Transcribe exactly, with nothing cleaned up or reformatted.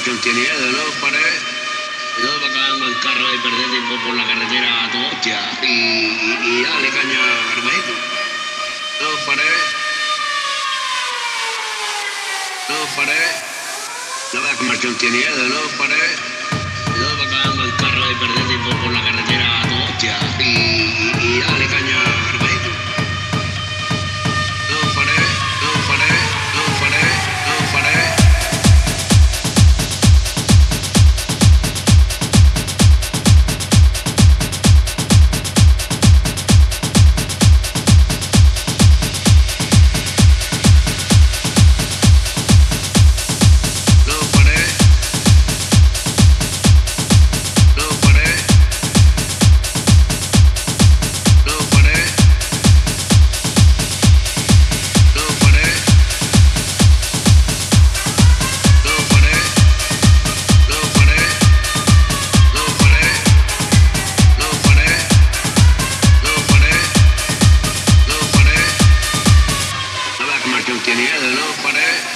marchón tiene miedo, no paré. Yo para acá ando en carro y perder tiempo por la carretera a tu hostia. Y, y, y dale caña, hermanito. No paré. No paré. No veas que marchón tiene miedo, no paré. Yo para acá ando en carro y perder tiempo por la carretera a tu hostia. Y, y, y dale caña, hermanito. No paré, no paré, no paré, no paré. Tiene miedo, no paré.